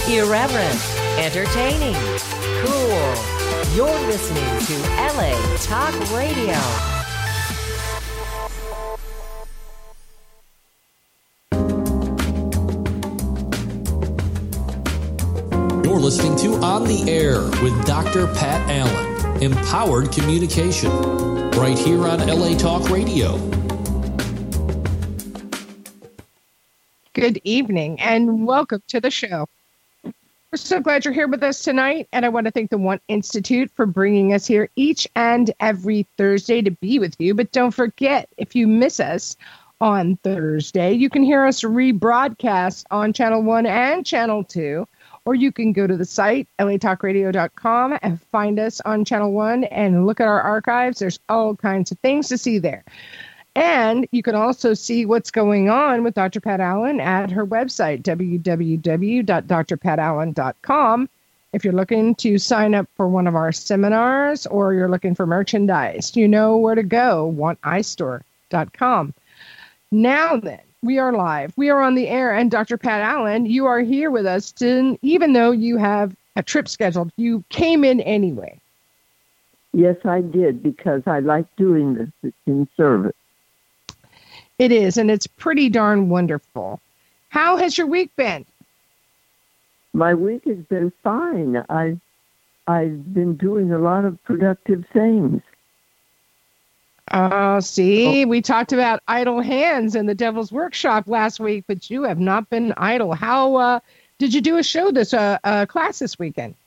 Irreverent, entertaining, cool. You're listening to LA Talk Radio. You're listening to On the Air with Dr. Pat Allen. Empowered communication. Right here on LA Talk Radio. Good evening and welcome to the show. We're so glad you're here with us tonight, and I want to thank the One Institute for bringing us here each and every Thursday to be with you. But don't forget, if you miss us on Thursday, you can hear us rebroadcast on Channel 1 and Channel 2, or you can go to the site, latalkradio.com, and find us on Channel 1 and look at our archives. There's all kinds of things to see there. And you can also see what's going on with Dr. Pat Allen at her website, www.drpatallen.com. If you're looking to sign up for one of our seminars or you're looking for merchandise, you know where to go, wanteistore.com. Now then, we are live. We are on the air. And Dr. Pat Allen, you are here with us, even though you have a trip scheduled. You came in anyway. Yes, I did, because I like doing this. It's in service. It is, and it's pretty darn wonderful. How has your week been? My week has been fine. I've been doing a lot of productive things. We talked about idle hands in the Devil's Workshop last week, but you have not been idle. How did you do a show class this weekend?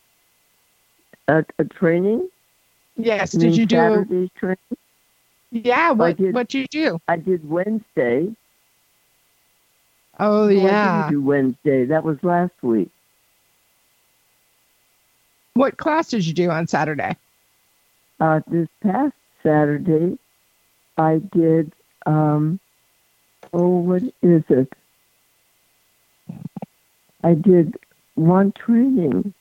A training? Yes. Did you do Saturday's training? Yeah, what did you do? I did Wednesday. Oh, yeah. I didn't do Wednesday. That was last week. What class did you do on Saturday? This past Saturday, I did, what is it? I did one training.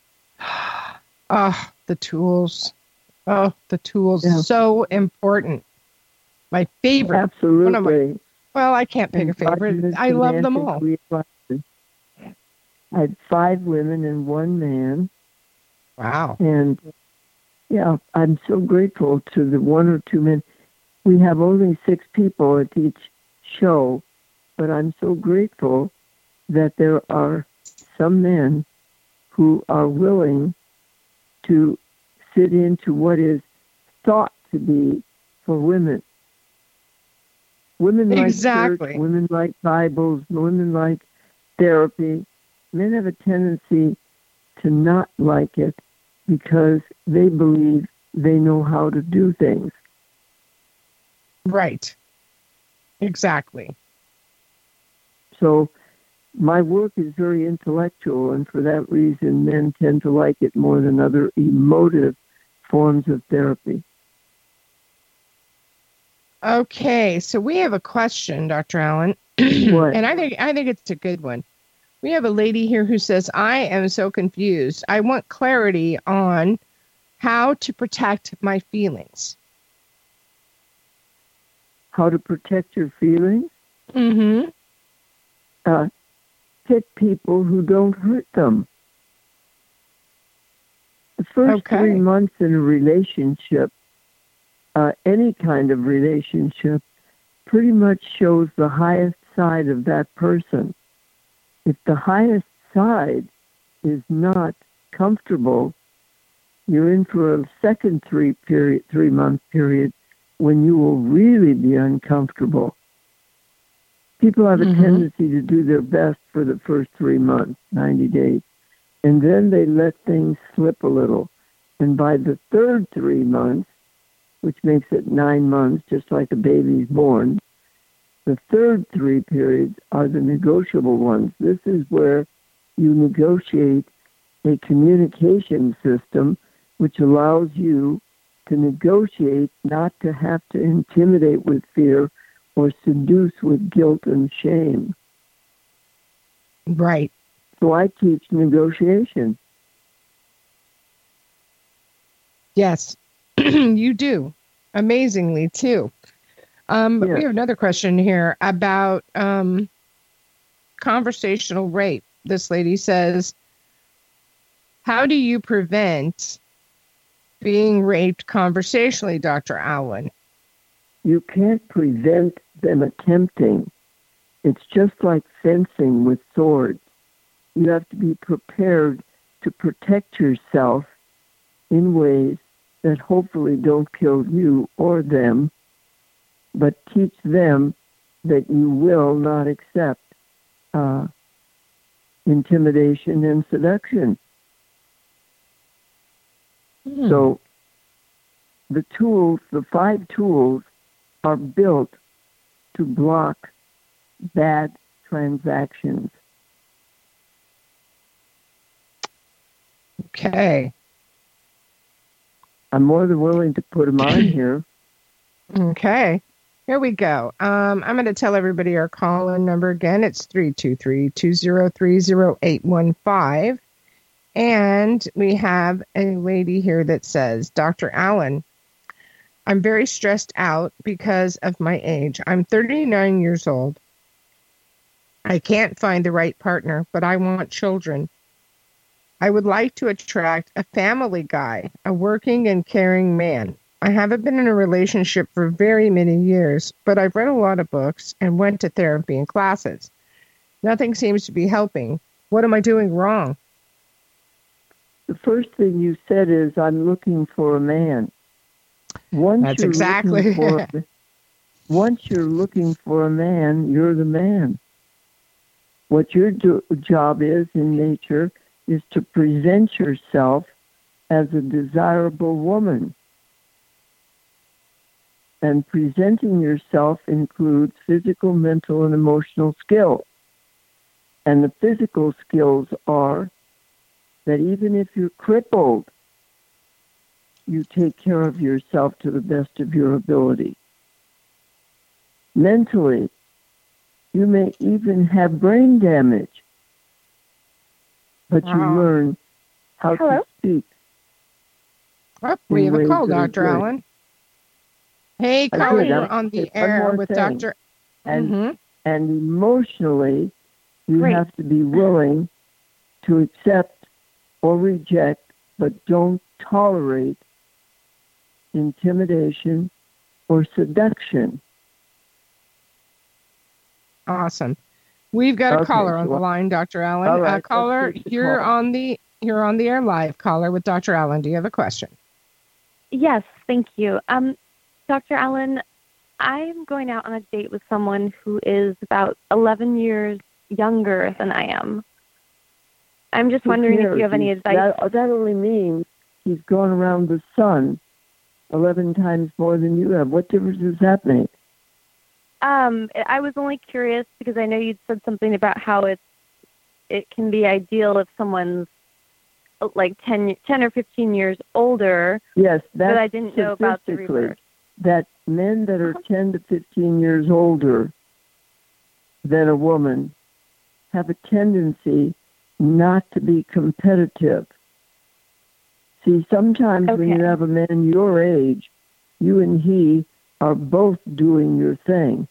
The tools. Oh, the tools. Yeah. So important. My favorite. Absolutely. I can't pick a favorite. I love them all. I had 5 women and 1 man. Wow. And, yeah, I'm so grateful to the 1 or 2 men. We have only 6 people at each show, but I'm so grateful that there are some men who are willing to sit into what is thought to be for women. Women like church, women like Bibles, women like therapy. Men have a tendency to not like it because they believe they know how to do things. Right. Exactly. So my work is very intellectual, and for that reason, men tend to like it more than other emotive forms of therapy. Okay, so we have a question, Dr. Allen. What? And I think it's a good one. We have a lady here who says, I am so confused. I want clarity on how to protect my feelings. How to protect your feelings? Mm-hmm. Pick people who don't hurt them. The first 3 months in a relationship, any kind of relationship, pretty much shows the highest side of that person. If the highest side is not comfortable, you're in for a second 3-month period when you will really be uncomfortable. People have a tendency to do their best for the first 3 months, 90 days. And then they let things slip a little. And by the third 3 months, which makes it 9 months, just like a baby's born, the third 3 periods are the negotiable ones. This is where you negotiate a communication system which allows you to negotiate not to have to intimidate with fear or seduce with guilt and shame. Right. So I teach negotiation. Yes, you do. Amazingly, too. But we have another question here about conversational rape. This lady says, how do you prevent being raped conversationally, Dr. Allen? You can't prevent them attempting. It's just like fencing with swords. You have to be prepared to protect yourself in ways that hopefully don't kill you or them, but teach them that you will not accept intimidation and seduction. So the tools, the 5 tools, are built to block bad transactions. Okay. I'm more than willing to put them on here. Okay. Here we go. I'm going to tell everybody our call-in number again. It's 323-203-0815. And we have a lady here that says, Dr. Allen, I'm very stressed out because of my age. I'm 39 years old. I can't find the right partner, but I want children. I would like to attract a family guy, a working and caring man. I haven't been in a relationship for very many years, but I've read a lot of books and went to therapy and classes. Nothing seems to be helping. What am I doing wrong? The first thing you said is, I'm looking for a man. That's exactly. Once you're looking for a man, you're the man. What your job is in nature is to present yourself as a desirable woman. And presenting yourself includes physical, mental, and emotional skills. And the physical skills are that even if you're crippled, you take care of yourself to the best of your ability. Mentally, you may even have brain damage, but you learn how to speak. Oh, we have a call, Dr. Allen. Hey, caller, you're on the air with Dr. And emotionally, you have to be willing to accept or reject, but don't tolerate intimidation or seduction. Awesome. We've got a caller on the line, Dr. Allen. All right, caller, you're on the air live. Caller with Dr. Allen. Do you have a question? Yes, thank you. Dr. Allen, I'm going out on a date with someone who is about 11 years younger than I am. I'm just wondering if you have any advice. That only means he's gone around the sun 11 times more than you have. What difference does that make? I was only curious because I know you'd said something about how it can be ideal if someone's like 10 or 15 years older. Yes, but I didn't know about the reverse. That men that are 10 to 15 years older than a woman have a tendency not to be competitive. See, sometimes when you have a man your age, you and he are both doing your thing.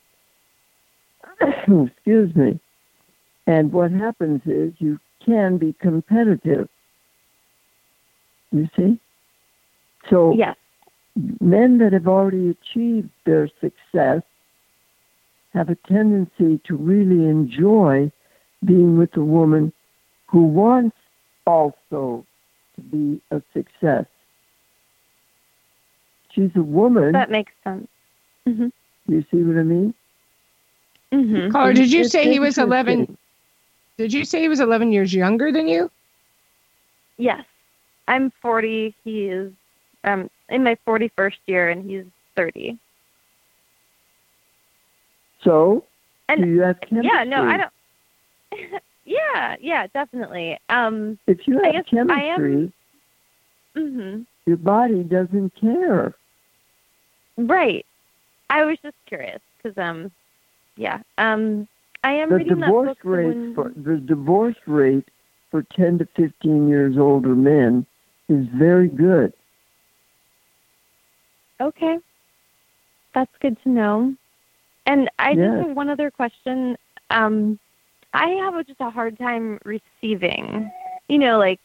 Excuse me. And what happens is you can be competitive. You see? So yes. Men that have already achieved their success have a tendency to really enjoy being with a woman who wants also to be a success. She's a woman. That makes sense. Mm-hmm. You see what I mean? Mm-hmm. Caller, did you say he was 11? Did you say he was 11 years younger than you? Yes. I'm 40. He is in my 41st year, and he's 30. So, do you have chemistry? Yeah, no, I don't. yeah, definitely. If you have chemistry, your body doesn't care. Right. I was just curious because, I am the reading that book. The divorce rate for 10 to 15 years older men is very good. Okay. That's good to know. And I just have one other question. I I have just a hard time receiving. You know, like,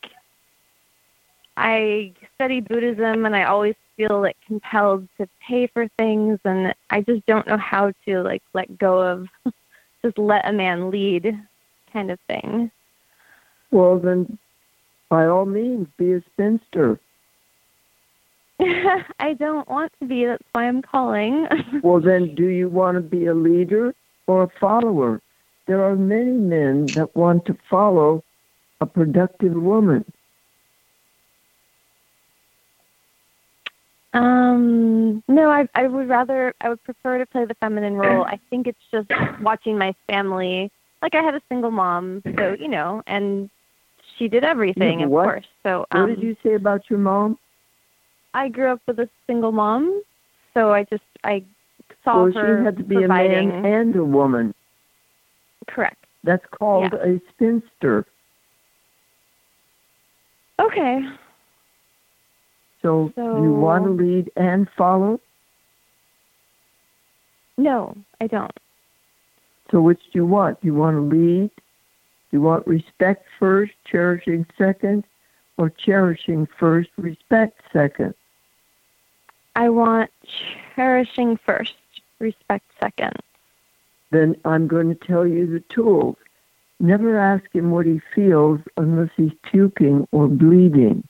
I study Buddhism, and I always feel, like, compelled to pay for things, and I just don't know how to, like, let go of just let a man lead kind of thing. Well, then, by all means, be a spinster. I don't want to be. That's why I'm calling. Well, then, do you want to be a leader or a follower? There are many men that want to follow a productive woman. No, I would prefer to play the feminine role. I think it's just watching my family. Like, I had a single mom, so, you know, and she did everything, of course. So, what did you say about your mom? I grew up with a single mom, so I saw her Well, she had to be providing. a man and a woman. Correct. That's called a spinster. Okay. So, do you want to lead and follow? No, I don't. So which do you want? Do you want to lead? Do you want respect first, cherishing second, or cherishing first, respect second? I want cherishing first, respect second. Then I'm going to tell you the tools. Never ask him what he feels unless he's puking or bleeding.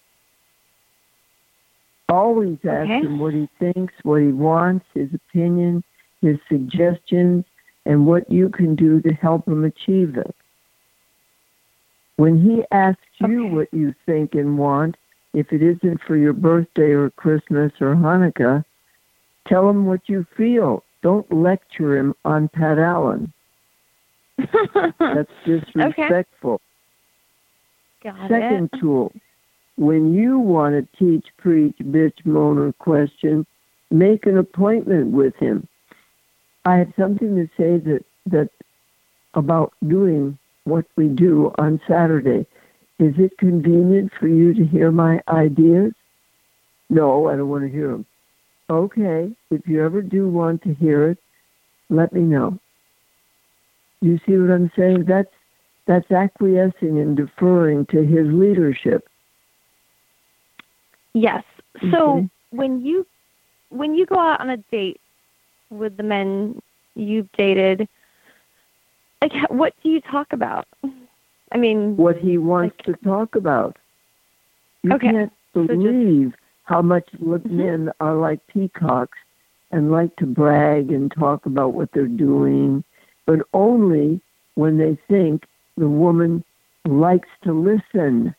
Always ask him what he thinks, what he wants, his opinion, his suggestions, and what you can do to help him achieve it. When he asks you what you think and want, if it isn't for your birthday or Christmas or Hanukkah, tell him what you feel. Don't lecture him on Pat Allen. That's disrespectful. Second tool, when you want to teach, preach, bitch, moan, or question, make an appointment with him. I have something to say that about doing what we do on Saturday. Is it convenient for you to hear my ideas? No, I don't want to hear them. Okay, if you ever do want to hear it, let me know. You see what I'm saying? That's acquiescing and deferring to his leadership. Yes. So when you go out on a date with the men you've dated, like, what do you talk about? I mean, what he wants to talk about. You can't believe how much men are like peacocks and like to brag and talk about what they're doing, but only when they think the woman likes to listen.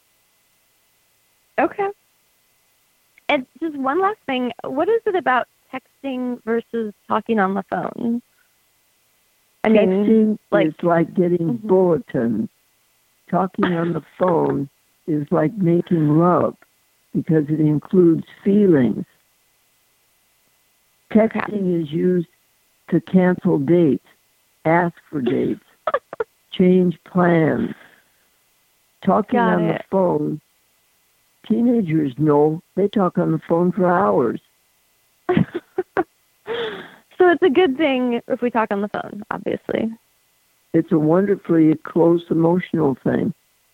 Okay. And just one last thing. What is it about texting versus talking on the phone? Texting is like getting bulletins. Talking on the phone is like making love because it includes feelings. Texting is used to cancel dates, ask for dates, change plans. Talking on the phone, teenagers know they talk on the phone for hours. So it's a good thing if we talk on the phone, obviously. It's a wonderfully close emotional thing.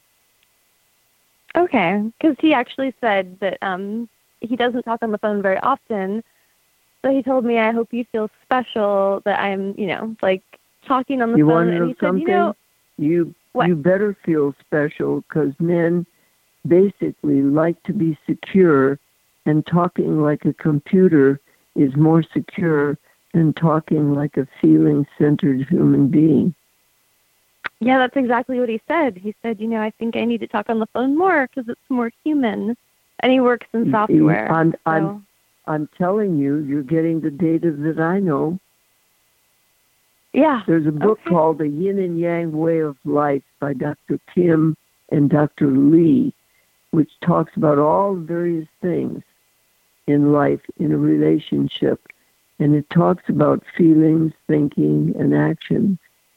Okay, because he actually said that he doesn't talk on the phone very often. So he told me, I hope you feel special that I'm, like talking on the phone. Want to know and he something? said, you better feel special because men basically like to be secure, and talking like a computer is more secure than talking like a feeling-centered human being. Yeah, that's exactly what he said. He said, I think I need to talk on the phone more because it's more human. And he works in software. I'm telling you, you're getting the data that I know. Yeah. There's a book called The Yin and Yang Way of Life by Dr. Kim and Dr. Lee, which talks about all various things in life, in a relationship. And it talks about feelings, thinking, and actions.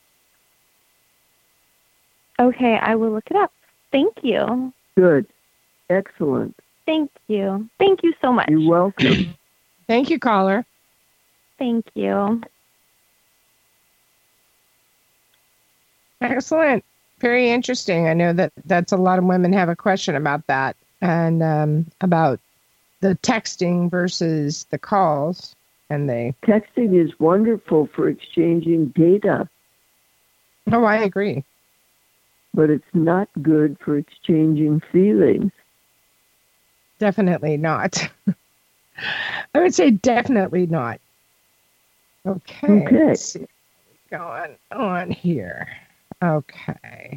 Okay, I will look it up. Thank you. Good. Excellent. Thank you. Thank you so much. You're welcome. Thank you, caller. Thank you. Excellent. Very interesting. I know that's a lot of women have a question about that and about the texting versus the calls. And texting is wonderful for exchanging data. Oh, I agree. But it's not good for exchanging feelings. Definitely not. I would say definitely not. Okay. Let's see what's going on here. Okay.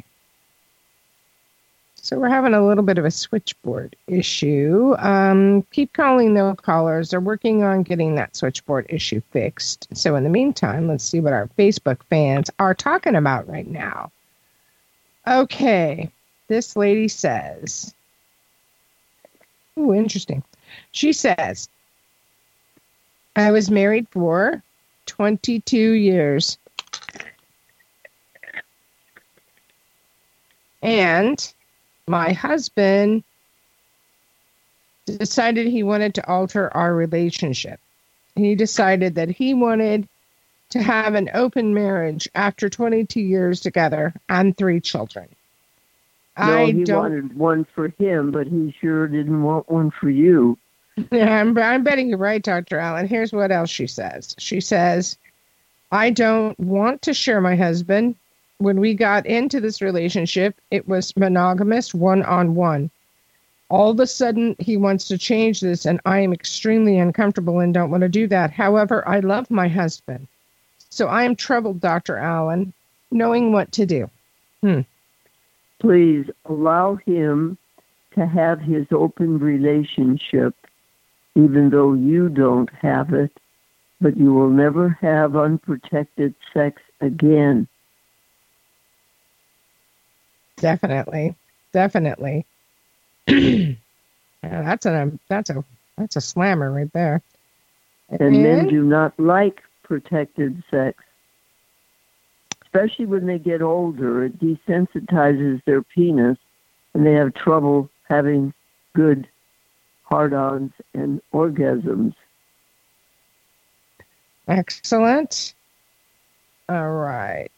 So we're having a little bit of a switchboard issue. Keep calling those callers. They're working on getting that switchboard issue fixed. So in the meantime, let's see what our Facebook fans are talking about right now. Okay. This lady says, ooh, interesting. She says, I was married for 22 years. And my husband decided he wanted to alter our relationship. He decided that he wanted to have an open marriage after 22 years together and 3 children. No, he wanted one for him, but he sure didn't want one for you. Yeah, I'm betting you're right, Dr. Allen. Here's what else she says. She says, I don't want to share my husband. When we got into this relationship, it was monogamous, one-on-one. All of a sudden, he wants to change this, and I am extremely uncomfortable and don't want to do that. However, I love my husband. So I am troubled, Dr. Allen, knowing what to do. Please allow him to have his open relationship, even though you don't have it, but you will never have unprotected sex again. Definitely. That's a slammer right there. And men do not like protected sex. Especially when they get older, it desensitizes their penis and they have trouble having good hard-ons and orgasms. Excellent. All right.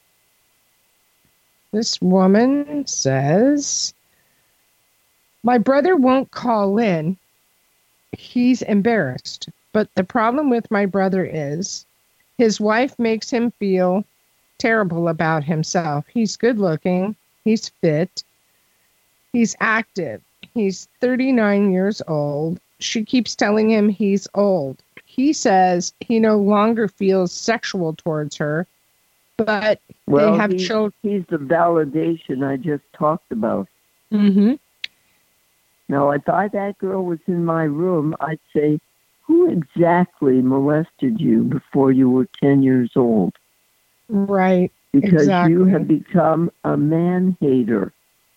This woman says, my brother won't call in. He's embarrassed. But the problem with my brother is his wife makes him feel terrible about himself. He's good looking. He's fit. He's active. He's 39 years old. She keeps telling him he's old. He says he no longer feels sexual towards her, but they have children. He's the validation I just talked about. Mm-hmm. Now, if that girl was in my room, I'd say, who exactly molested you before you were 10 years old? Right. Because exactly. You have become a man-hater.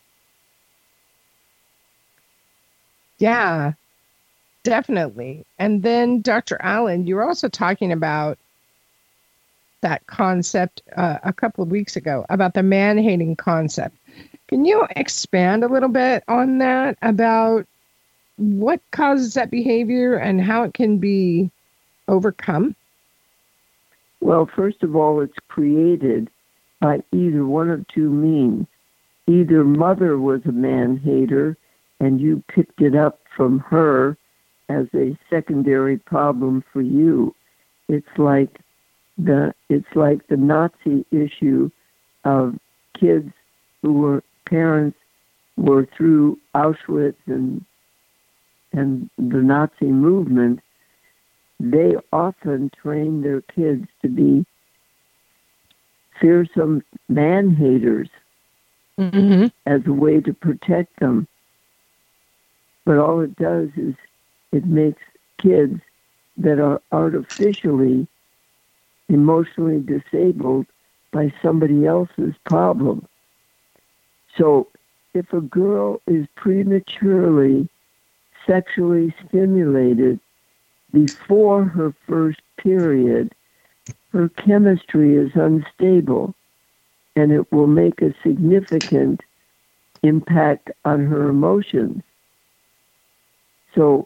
Yeah, definitely. And then, Dr. Allen, you were also talking about that concept a couple of weeks ago about the man-hating concept. Can you expand a little bit on that, about what causes that behavior and how it can be overcome? Well, first of all, it's created by either one of two means. Either mother was a man-hater and you picked it up from her as a secondary problem for you. It's like the Nazi issue of kids who were parents were through Auschwitz and the Nazi movement. They often train their kids to be fearsome man-haters as a way to protect them. But all it does is it makes kids that are artificially emotionally disabled by somebody else's problem. So if a girl is prematurely sexually stimulated before her first period, her chemistry is unstable, and it will make a significant impact on her emotions. So,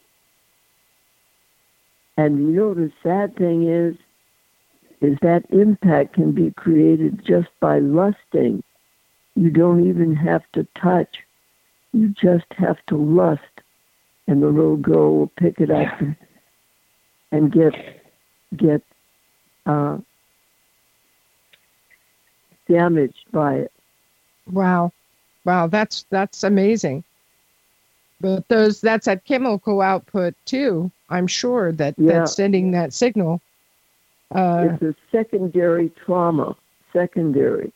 and you know, the sad thing is that impact can be created just by lusting. You don't even have to touch. You just have to lust, and the little girl will pick it up and get damaged by it. Wow, that's amazing. But that's that chemical output too. I'm sure that's sending that signal. It's a secondary trauma. Secondary.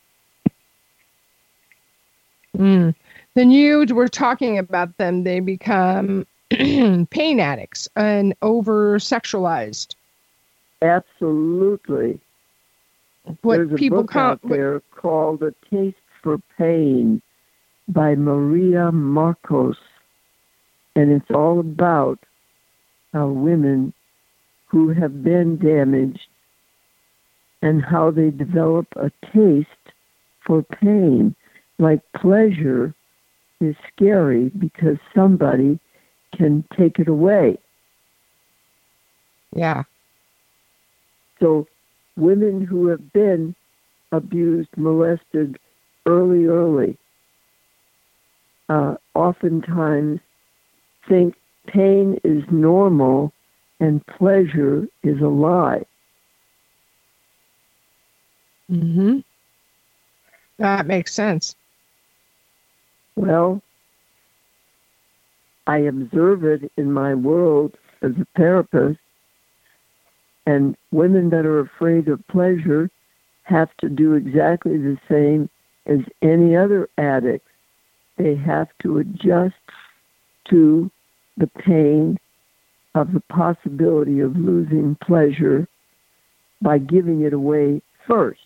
Then you were talking about them. They become pain addicts and over-sexualized. Absolutely. There's a book out there called A Taste for Pain by Maria Marcos. And it's all about how women who have been damaged and how they develop a taste for pain. Like pleasure is scary because somebody can take it away. Yeah. So women who have been abused, molested early, oftentimes think pain is normal and pleasure is a lie. Mm-hmm. That makes sense. Well, I observe it in my world as a therapist, and women that are afraid of pleasure have to do exactly the same as any other addict. They have to adjust to the pain of the possibility of losing pleasure by giving it away first.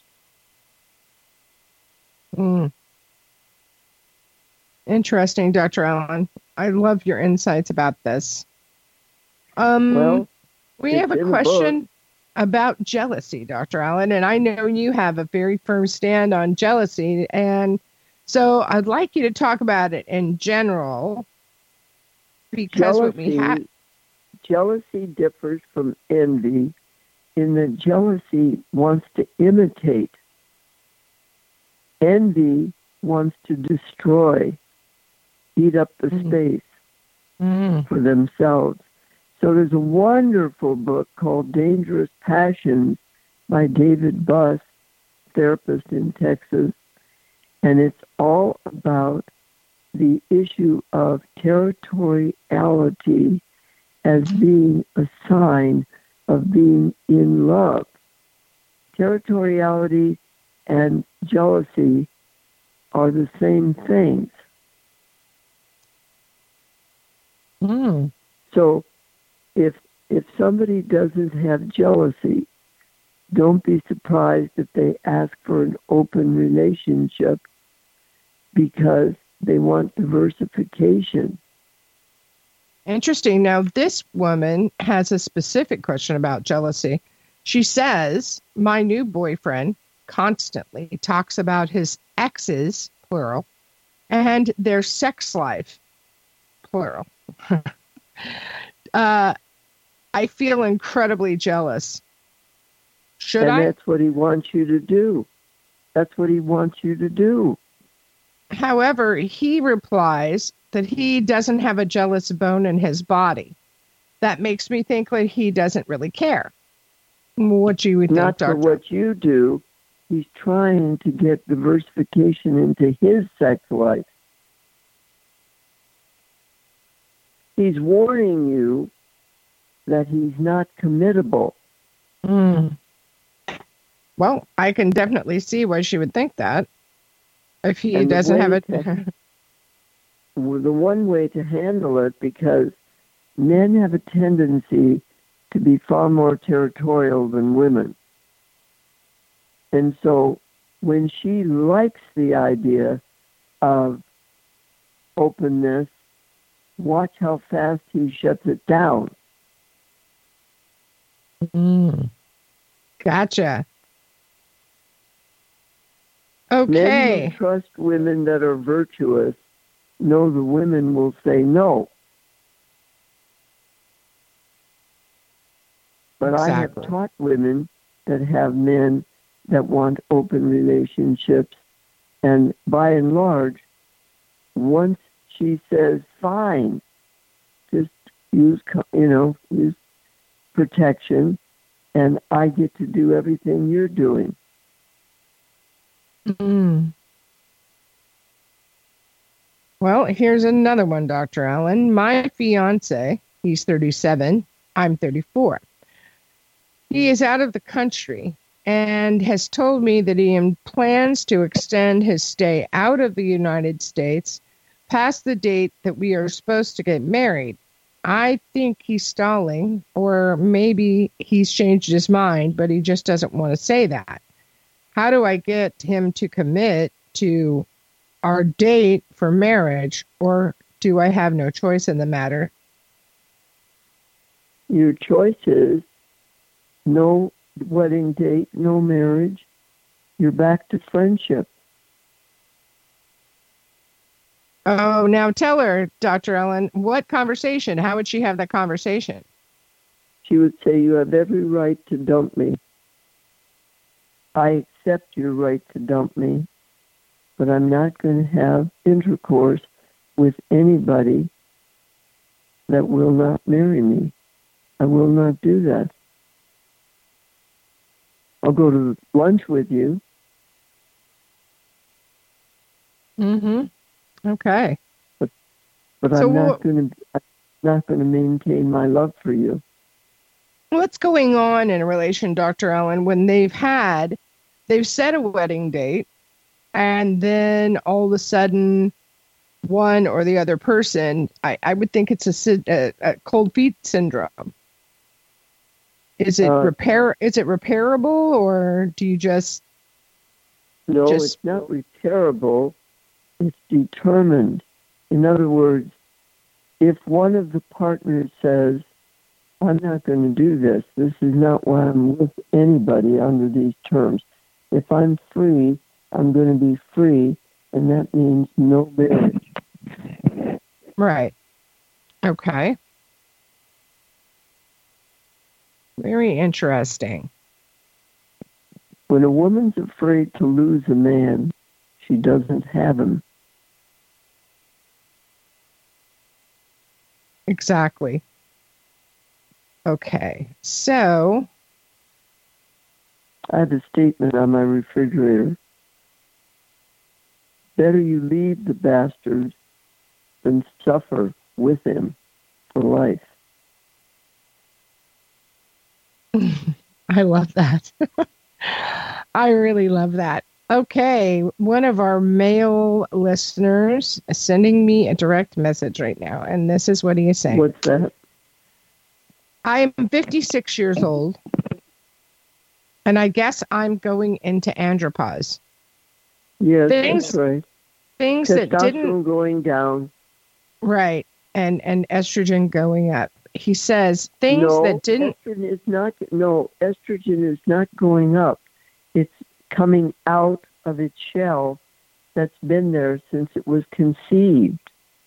Interesting, Dr. Allen. I love your insights about this. We have a question about jealousy, Dr. Allen, and I know you have a very firm stand on jealousy, and so I'd like you to talk about it in general, because jealousy differs from envy in that jealousy wants to imitate. Envy wants to destroy, eat up the space for themselves. So there's a wonderful book called Dangerous Passions by David Buss, therapist in Texas, and it's all about the issue of territoriality as being a sign of being in love. Territoriality and jealousy are the same things. So if somebody doesn't have jealousy, don't be surprised if they ask for an open relationship because they want diversification. Interesting. Now, this woman has a specific question about jealousy. She says, my new boyfriend constantly talks about his exes, plural, and their sex life, plural. I feel incredibly jealous. Should I? And that's what he wants you to do. That's what he wants you to do. However, he replies that he doesn't have a jealous bone in his body. That makes me think that he doesn't really care. What do you think, Not Doctor? for what you do. He's trying to get diversification into his sex life. He's warning you that he's not committable. Well, I can definitely see why she would think that. If he doesn't have it. The one way to handle it, because men have a tendency to be far more territorial than women. And so when she likes the idea of openness, watch how fast he shuts it down. Gotcha. Okay. Men who trust women that are virtuous know the women will say no. But Exactly. I have taught women that have men that want open relationships, And by and large, once she says, fine, just use protection, and I get to do everything you're doing. Mm. Well, here's another one, Dr. Allen. My fiance, he's 37, I'm 34. He is out of the country and has told me that he plans to extend his stay out of the United States past the date that we are supposed to get married. I think he's stalling, or maybe he's changed his mind, but he just doesn't want to say that. How do I get him to commit to our date for marriage, or do I have no choice in the matter? Your choice is no wedding date, no marriage. You're back to friendship. Oh, now tell her, Dr. Ellen, what conversation? How would she have that conversation? She would say, you have every right to dump me. I accept your right to dump me, but I'm not going to have intercourse with anybody that will not marry me. I will not do that. I'll go to lunch with you. Mm-hmm. Okay. But So I'm not going to maintain my love for you. What's going on in a relation, Dr. Allen, when they've set a wedding date, and then all of a sudden, one or the other person, I would think it's a cold feet syndrome. Is it repairable, or do you just? No, it's not repairable. It's determined. In other words, if one of the partners says, I'm not going to do this, this is not why I'm with anybody under these terms. If I'm free, I'm going to be free, and that means no marriage. Right. Okay. Very interesting. When a woman's afraid to lose a man, she doesn't have him. Exactly. Okay. So I have a statement on my refrigerator. Better you leave the bastard than suffer with him for life. I love that. I really love that. Okay, one of our male listeners is sending me a direct message right now, and this is what he is saying. What's that? I am 56 years old, and I guess I'm going into andropause. Yes, that's right. Things that didn't... Testosterone going down. Right, and estrogen going up. He says things that didn't... Estrogen is not going up. It's coming out of its shell that's been there since it was conceived.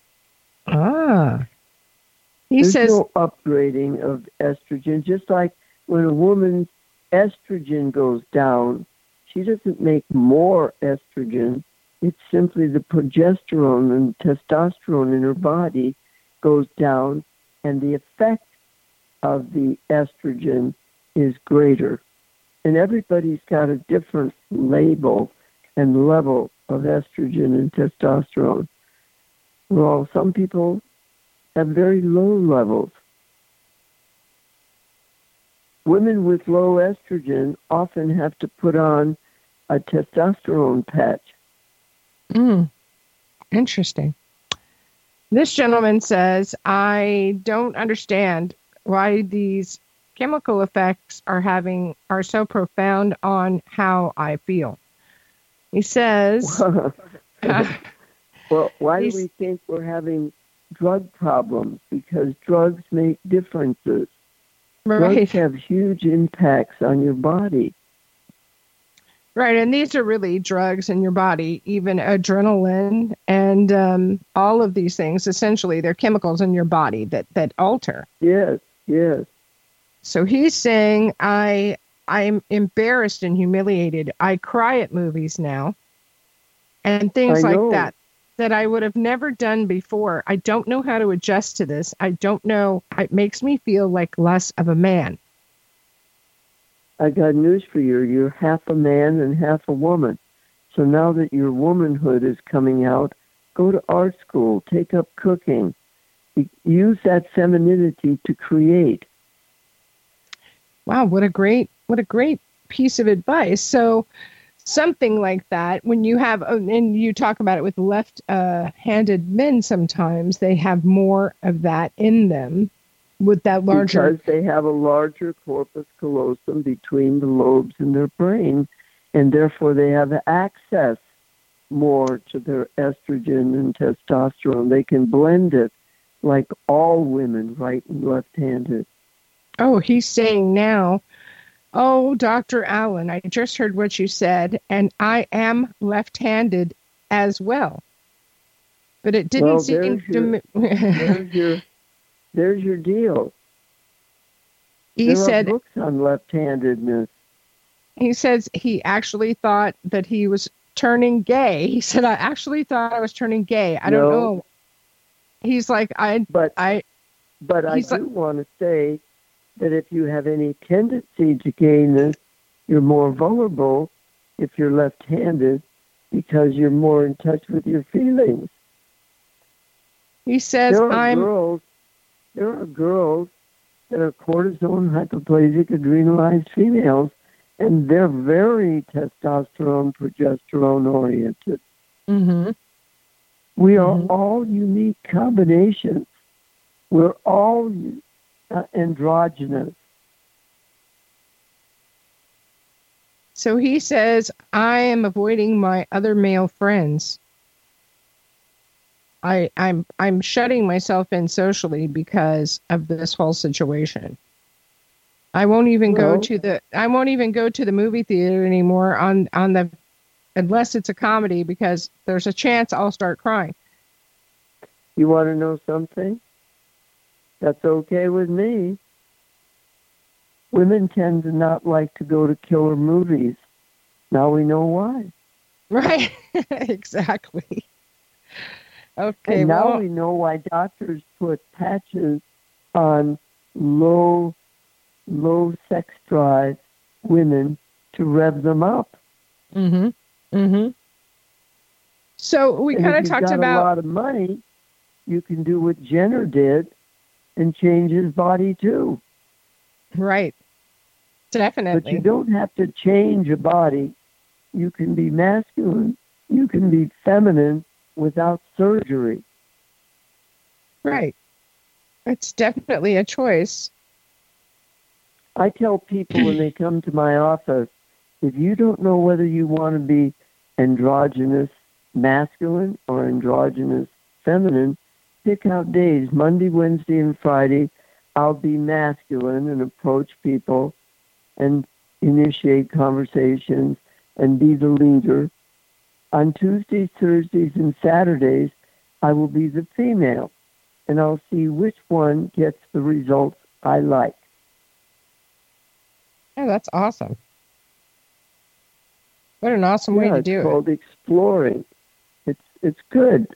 There's no upgrading of estrogen. Just like when a woman's estrogen goes down, she doesn't make more estrogen. It's simply the progesterone and testosterone in her body goes down, and the effect of the estrogen is greater. And everybody's got a different label and level of estrogen and testosterone. Well, some people have very low levels. Women with low estrogen often have to put on a testosterone patch. Interesting. This gentleman says, I don't understand why these chemical effects are so profound on how I feel. He says... Well, why do we think we're having drug problems? Because drugs make differences. Right. Drugs have huge impacts on your body. Right, and these are really drugs in your body, even adrenaline and all of these things. Essentially, they're chemicals in your body that alter. Yes, yes. So he's saying, I'm embarrassed and humiliated. I cry at movies now. and things I like know. that I would have never done before. I don't know how to adjust to this. I don't know. It makes me feel like less of a man. I got news for you. You're half a man and half a woman. So now that your womanhood is coming out, go to art school, take up cooking. Use that femininity to create. Wow, what a great piece of advice. So something like that, when you have, and you talk about it with left-handed men, sometimes they have more of that in them with that larger. Because they have a larger corpus callosum between the lobes in their brain, and therefore they have access more to their estrogen and testosterone. They can blend it like all women, right and left-handed. Oh, he's saying now, oh, Dr. Allen, I just heard what you said, and I am left-handed as well. But it didn't seem to... There's your deal. There said, are books on left-handedness. He says he actually thought that he was turning gay. He said, I actually thought I was turning gay. I don't know. He's like, But I do want to say that if you have any tendency to gayness, you're more vulnerable if you're left-handed because you're more in touch with your feelings. He says, there are girls that are cortisone hypoplasic adrenalized females, and they're very testosterone, progesterone oriented. Mm-hmm. We are all unique combinations. We're all androgynous. So he says, I am avoiding my other male friends. I'm shutting myself in socially because of this whole situation. I won't even go to the movie theater anymore unless it's a comedy, because there's a chance I'll start crying. You want to know something? That's okay with me. Women tend to not like to go to killer movies. Now we know why. Right. Exactly. Okay. And now we know why doctors put patches on low sex drive women to rev them up. Mm-hmm. Mm-hmm. So we kind of talked about... If you've got a lot of money, you can do what Jenner did and change his body too. Right. Definitely. But you don't have to change a body. You can be masculine. You can be feminine without surgery. Right. It's definitely a choice. I tell people when they come to my office, if you don't know whether you want to be androgynous masculine or androgynous feminine, pick out days, Monday, Wednesday, and Friday. I'll be masculine and approach people and initiate conversations and be the leader. On Tuesdays, Thursdays, and Saturdays, I will be the female, and I'll see which one gets the results I like. Oh, that's awesome. What an awesome way to do it. It's called exploring. It's good.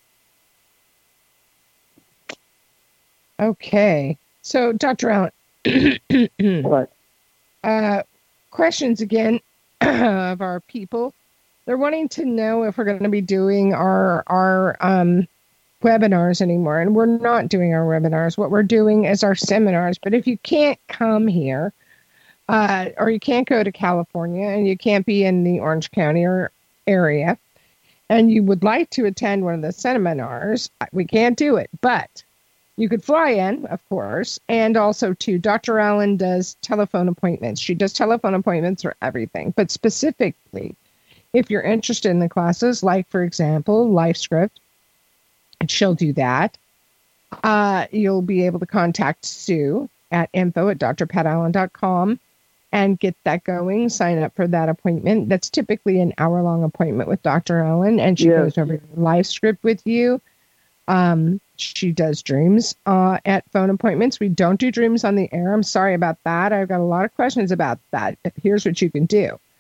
Okay. So, Dr. Allen. What? Questions again of our people. They're wanting to know if we're going to be doing our webinars anymore. And we're not doing our webinars. What we're doing is our seminars. But if you can't come here, or you can't go to California and you can't be in the Orange County or area, and you would like to attend one of the seminars, we can't do it. But you could fly in, of course, and also too, Dr. Allen does telephone appointments. She does telephone appointments for everything. But specifically, if you're interested in the classes, like, for example, LifeScript, she'll do that. You'll be able to contact Sue at info@drpatallen.com and get that going. Sign up for that appointment. That's typically an hour-long appointment with Dr. Allen, and she goes over LifeScript with you. She does dreams at phone appointments. We don't do dreams on the air. I'm sorry about that. I've got a lot of questions about that. Here's what you can do.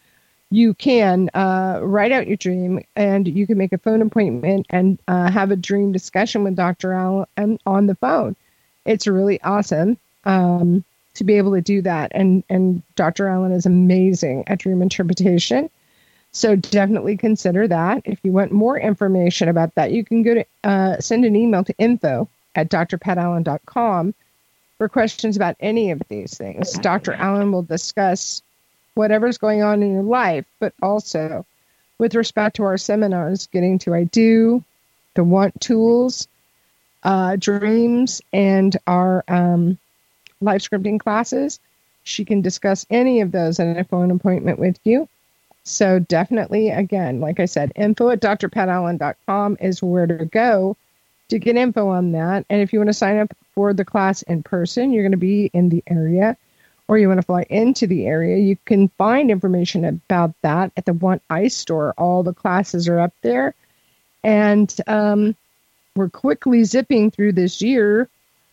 you can write out your dream, and you can make a phone appointment and have a dream discussion with Dr. Allen on the phone. It's really awesome to be able to do that. And Dr. Allen is amazing at dream interpretation. So definitely consider that. If you want more information about that, you can go to send an email to info@drpatallen.com for questions about any of these things. Dr. Allen will discuss whatever's going on in your life, but also with respect to our seminars, getting to I Do, the Want tools, dreams, and our life scripting classes. She can discuss any of those in a phone appointment with you. So definitely, again, like I said, info@drpatallen.com is where to go to get info on that. And if you want to sign up for the class in person, you're going to be in the area, or you want to fly into the area, you can find information about that at the Want Ice store. All the classes are up there. And we're quickly zipping through this year.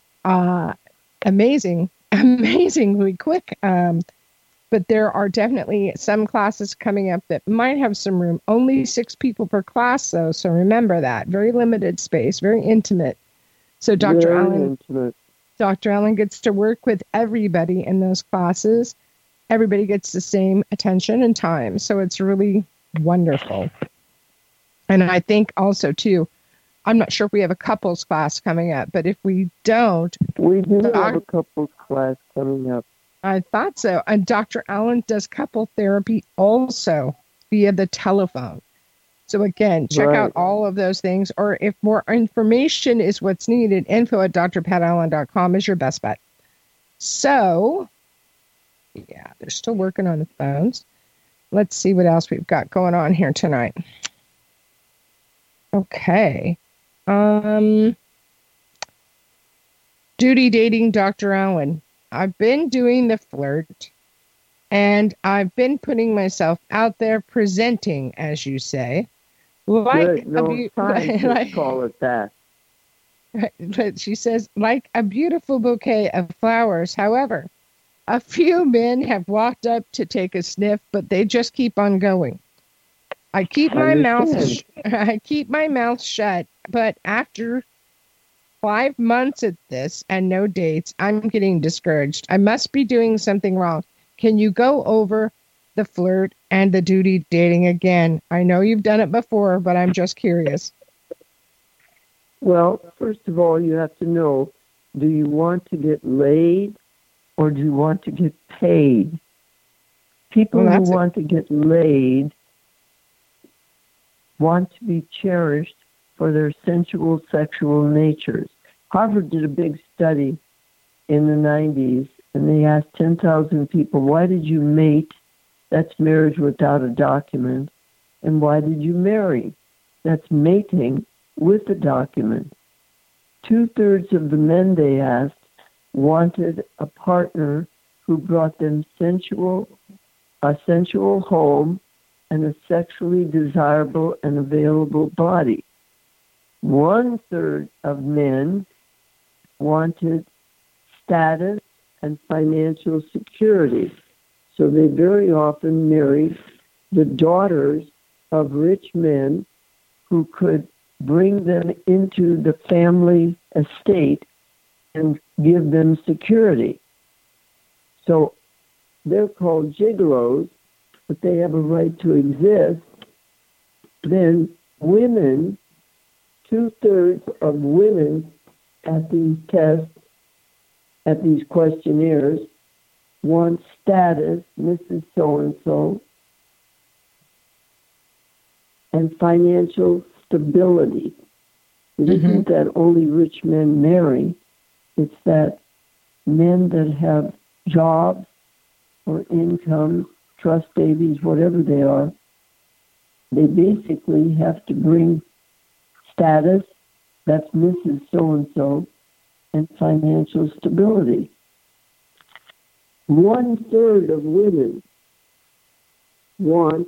Amazingly quick. But there are definitely some classes coming up that might have some room. Only 6 people per class, though. So remember that. Very limited space, very intimate. So Dr. Allen gets to work with everybody in those classes. Everybody gets the same attention and time. So it's really wonderful. And I think also, too, I'm not sure if we have a couples class coming up, but if we don't... We do have a couples class coming up. I thought so. And Dr. Allen does couple therapy also via the telephone. So again, check out all of those things. Or if more information is what's needed, info@drpatallen.com is your best bet. So, yeah, they're still working on the phones. Let's see what else we've got going on here tonight. Okay. Duty dating Dr. Allen. I've been doing the flirt, and I've been putting myself out there, presenting, as you say. Like call it that. But she says, like a beautiful bouquet of flowers. However, a few men have walked up to take a sniff, but they just keep on going. I keep my mouth shut, but after 5 months at this and no dates, I'm getting discouraged. I must be doing something wrong. Can you go over the flirt and the duty dating again? I know you've done it before, but I'm just curious. Well, first of all, you have to know, do you want to get laid or do you want to get paid? People who want to get laid want to be cherished for their sensual sexual natures. Harvard did a big study in the 90s, and they asked 10,000 people, why did you mate? That's marriage without a document. And why did you marry? That's mating with a document. 2/3 of the men they asked wanted a partner who brought them a sensual home and a sexually desirable and available body. 1/3 of men wanted status and financial security. So they very often married the daughters of rich men who could bring them into the family estate and give them security. So they're called gigolos, but they have a right to exist. Then women, 2/3 of women at these tests, at these questionnaires, want status, Mrs. So-and-so, and financial stability. It isn't that only rich men marry. It's that men that have jobs or income, trust babies, whatever they are, they basically have to bring status, that's Mrs. So-and-so, and financial stability. 1/3 of women want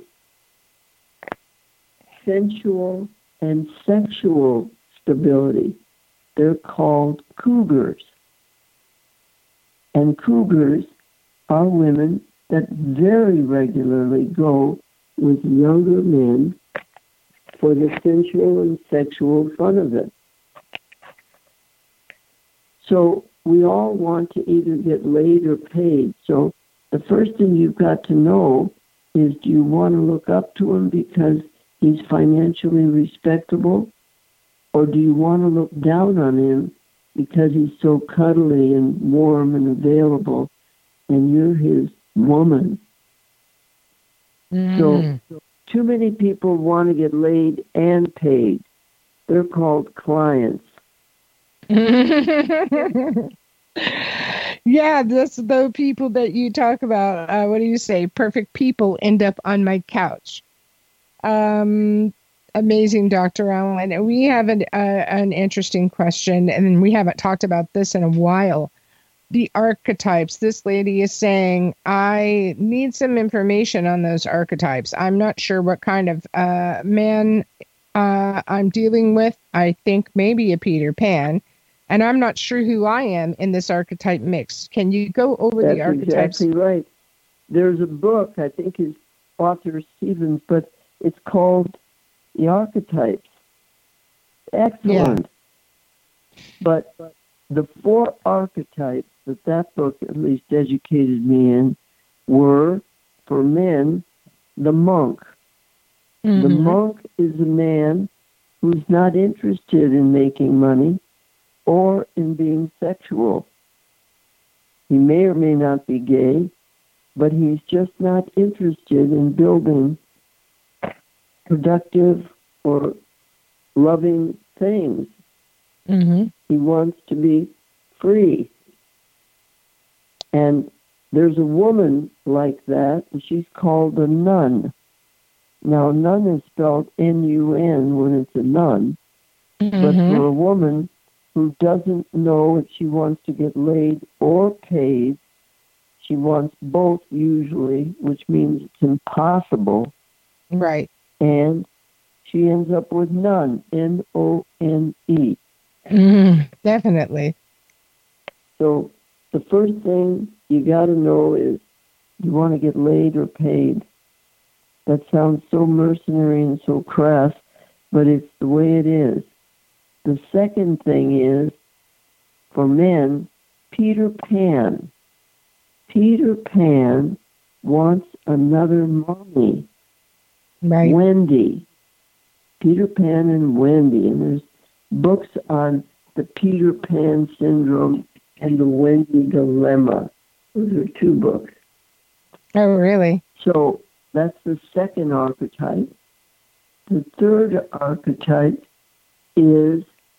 sensual and sexual stability. They're called cougars. And cougars are women that very regularly go with younger men for the sensual and sexual fun of it. So we all want to either get laid or paid. So the first thing you've got to know is, do you want to look up to him because he's financially respectable? Or do you want to look down on him because he's so cuddly and warm and available and you're his woman? So too many people want to get laid and paid. They're called clients. Yeah, that's the people that you talk about. What do you say? Perfect people end up on my couch. Amazing, Dr. Allen. We have an interesting question, and we haven't talked about this in a while. The archetypes. This lady is saying, I need some information on those archetypes. I'm not sure what kind of man I'm dealing with. I think maybe a Peter Pan. And I'm not sure who I am in this archetype mix. Can you go over the archetypes? Exactly right. There's a book, I think is author Stevens, but it's called The Archetypes. Excellent. Yeah. But the 4 archetypes that book at least educated me in were, for men, the monk. Mm-hmm. The monk is a man who's not interested in making money or in being sexual. He may or may not be gay, but he's just not interested in building productive or loving things. Mm-hmm. He wants to be free. And there's a woman like that, and she's called a nun. Now, nun is spelled N-U-N when it's a nun, mm-hmm. but for a woman who doesn't know if she wants to get laid or paid, she wants both usually, which means it's impossible. Right. And she ends up with none, N-O-N-E. Definitely. So the first thing you got to know is, you want to get laid or paid. That sounds so mercenary and so crass, but it's the way it is. The second thing is, for men, Peter Pan. Peter Pan wants another mommy. Right. Wendy. Peter Pan and Wendy. And there's books on the Peter Pan syndrome and the Wendy dilemma. Those are 2 books. Oh, really? So that's the second archetype. The third archetype is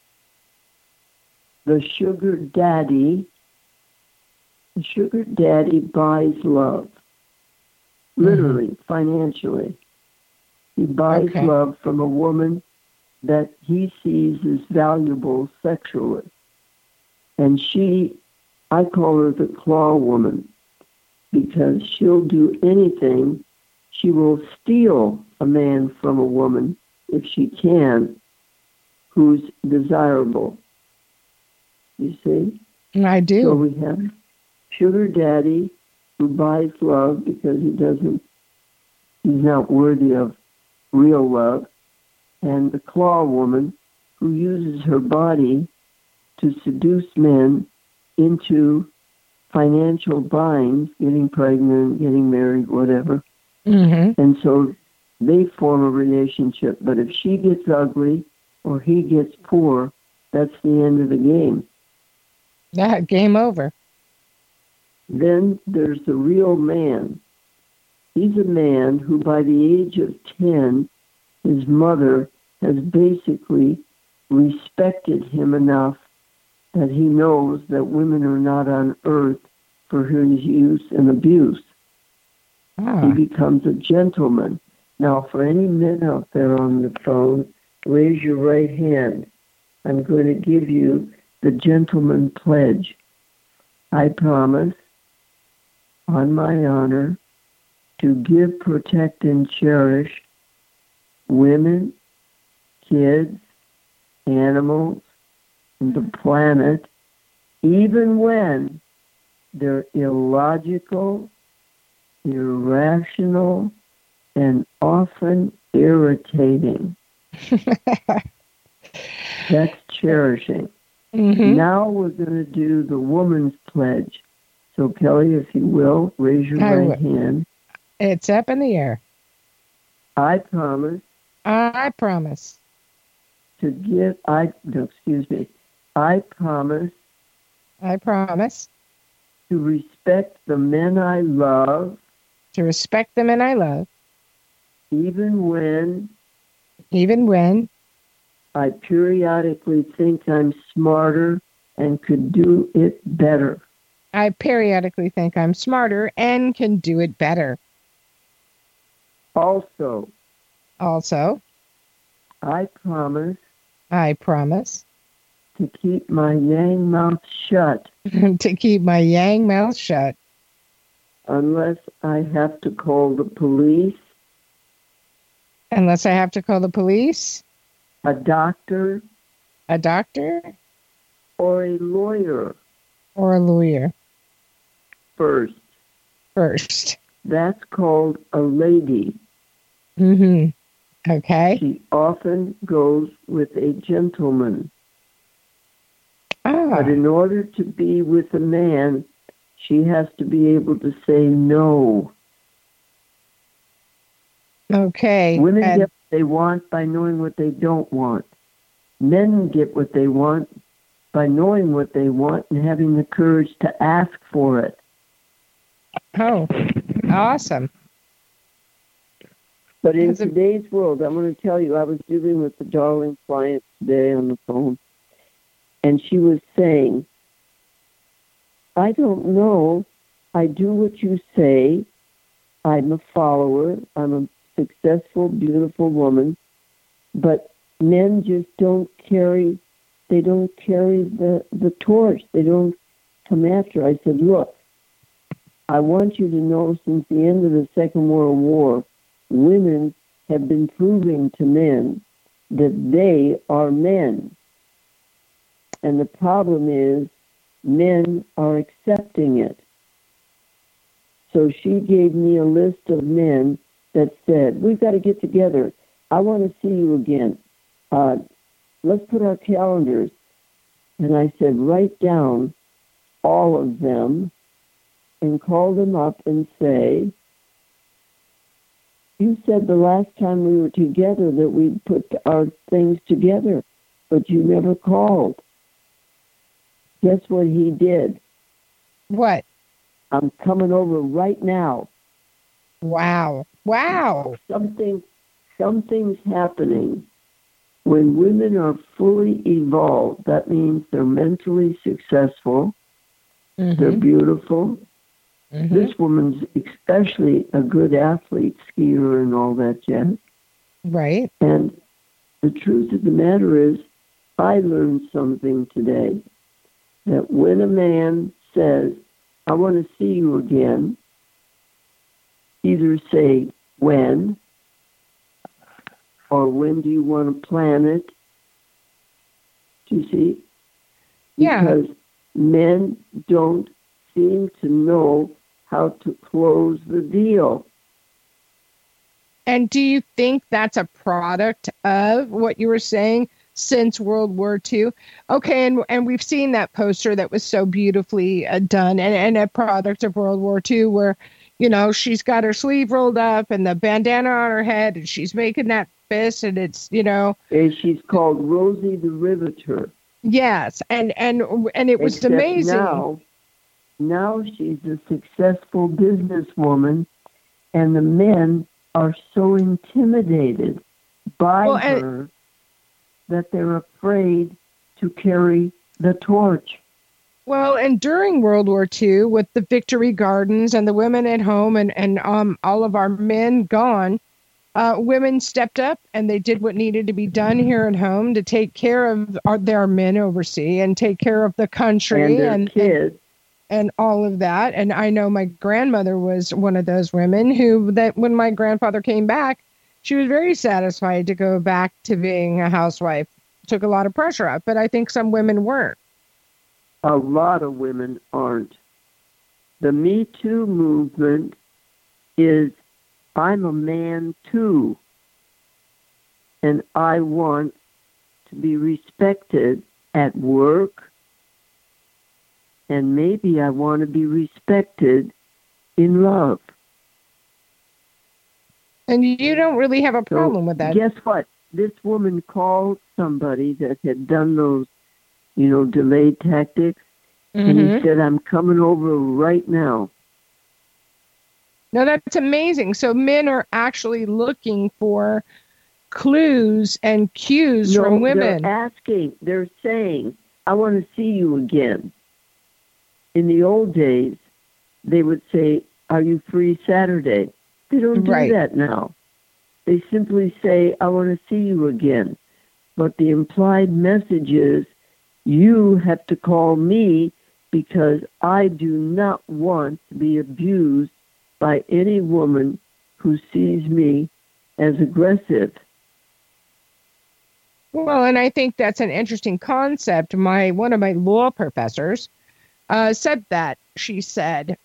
the sugar daddy. The sugar daddy buys love. Literally, financially. He buys love from a woman that he sees as valuable sexually. And she, I call her the claw woman, because she'll do anything. She will steal a man from a woman, if she can, who's desirable. You see? I do. So we have sugar daddy who buys love because he's not worthy of real love, and the claw woman who uses her body to seduce men into financial binds, getting pregnant, getting married, whatever. Mm-hmm. And so they form a relationship. But if she gets ugly or he gets poor, that's the end of the game. Yeah, game over. Then there's the real man. He's a man who, by the age of 10, his mother has basically respected him enough that he knows that women are not on earth for his use and abuse. He becomes a gentleman. Now, for any men out there on the phone, raise your right hand. I'm going to give you the gentleman pledge. I promise, on my honor, to give, protect, and cherish women, kids, animals, and the planet, even when they're illogical, irrational, and often irritating. That's cherishing. Mm-hmm. Now we're going to do the woman's pledge. So, Kelly, if you will, raise your right hand. It's up in the air. I promise I promise. to give, I promise I promise to respect the men I love, to respect the men I love, even when I periodically think I'm smarter and could do it better. I periodically think I'm smarter and can do it better. Also, I promise to keep my yang mouth shut to keep my yang mouth shut unless I have to call the police, unless I have to call the police, a doctor, or a lawyer or a lawyer first. That's called a lady. Mm-hmm. Okay. She often goes with a gentleman. Ah, But in order to be with a man, she has to be able to say no. okay. Women And- get what they want by knowing what they don't want. Men get what they want by knowing what they want and having the courage to ask for it. Oh, awesome. But in Has it- today's world, I'm going to tell you, I was dealing with a darling client today on the phone, and she was saying, I don't know. I do what you say. I'm a follower. I'm a successful, beautiful woman. But men just don't carry the torch. They don't come after. I said, look, I want you to know since the end of the Second World War, women have been proving to men that they are men. And the problem is men are accepting it. So she gave me a list of men that said, we've got to get together. I want to see you again. Let's put our calendars. And I said, write down all of them and call them up and say, you said the last time we were together that we'd put our things together, but you never called. Guess what he did? What? I'm coming over right now. Wow. Something's happening. When women are fully evolved, that means they're mentally successful, they're beautiful. Mm-hmm. This woman's especially a good athlete, skier, and all that jazz. Right. And the truth of the matter is, I learned something today, that when a man says, I want to see you again, either say when, or when do you want to plan it? Do you see? Yeah. Because men don't seem to know how to close the deal. And do you think that's a product of what you were saying since World War II? Okay, and we've seen that poster that was so beautifully done, and a product of World War II where, you know, she's got her sleeve rolled up and the bandana on her head, and she's making that fist, and it's, you know. And she's called Rosie the Riveter. Yes, and it was Except amazing. Now she's a successful businesswoman, and the men are so intimidated by her that they're afraid to carry the torch. Well, and during World War II, with the Victory Gardens and the women at home and all of our men gone, women stepped up and they did what needed to be done here at home to take care of their men overseas and take care of the country and their kids. And all of that. And I know my grandmother was one of those women who, that when my grandfather came back, she was very satisfied to go back to being a housewife. Took a lot of pressure off, but I think some women weren't. A lot of women aren't. The Me Too movement is I'm a man too, and I want to be respected at work, and maybe I want to be respected in love. And you don't really have a problem with that. Guess what? This woman called somebody that had done those, delayed tactics, and he said, I'm coming over right now. No, that's amazing. So men are actually looking for clues and cues from women. They're saying, I want to see you again. In the old days, they would say, are you free Saturday? They don't do that now. They simply say, I want to see you again. But the implied message is, you have to call me because I do not want to be abused by any woman who sees me as aggressive. Well, and I think that's an interesting concept. One of my law professors said that. She said,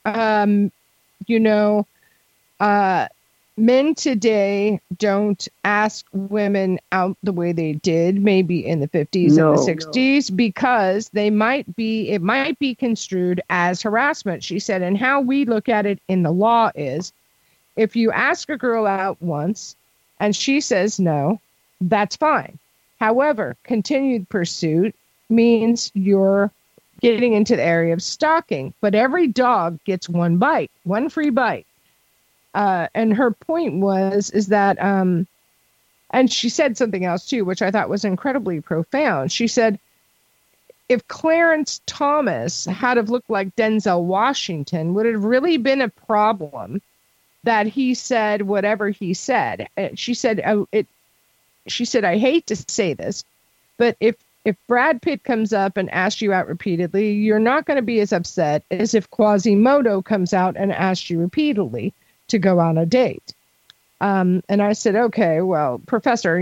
men today don't ask women out the way they did maybe in the 50s and the 60s because it might be construed as harassment. She said, and how we look at it in the law is if you ask a girl out once and she says no, that's fine. However, continued pursuit means you're getting into the area of stalking, but every dog gets one bite, one free bite. And her point is that, and she said something else too, which I thought was incredibly profound. She said, if Clarence Thomas had have looked like Denzel Washington, would it have really been a problem that he said whatever he said? She said, I hate to say this, but if Brad Pitt comes up and asks you out repeatedly, you're not going to be as upset as if Quasimodo comes out and asks you repeatedly to go on a date. And I said, okay, well, Professor,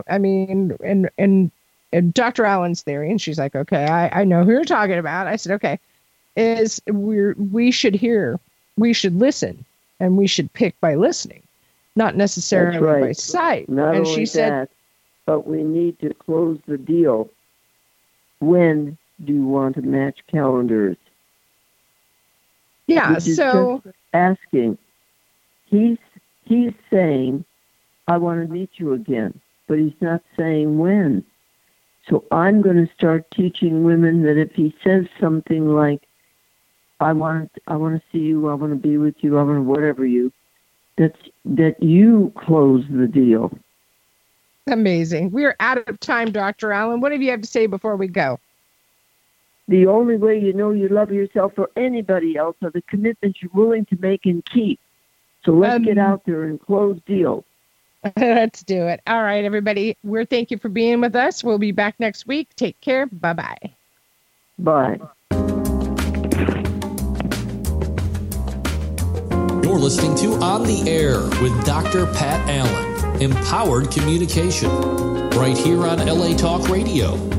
in Dr. Allen's theory, and she's like, okay, I know who you're talking about. I said, okay, we should listen, and we should pick by listening, not necessarily by sight. Not and only she said, that, but we need to close the deal. When do you want to match calendars? Yeah, Which is so just asking. He's saying, I want to meet you again, but he's not saying when. So I'm going to start teaching women that if he says something like, I want to see you, I want to be with you, I want to whatever you, that you close the deal. Amazing. We're out of time, Dr. Allen. What do you have to say before we go? The only way you know you love yourself or anybody else are the commitments you're willing to make and keep. So let's get out there and close deals. Let's do it. All right, everybody. Thank you for being with us. We'll be back next week. Take care. Bye-bye. Bye. You're listening to On the Air with Dr. Pat Allen. Empowered communication. Right here on LA Talk Radio.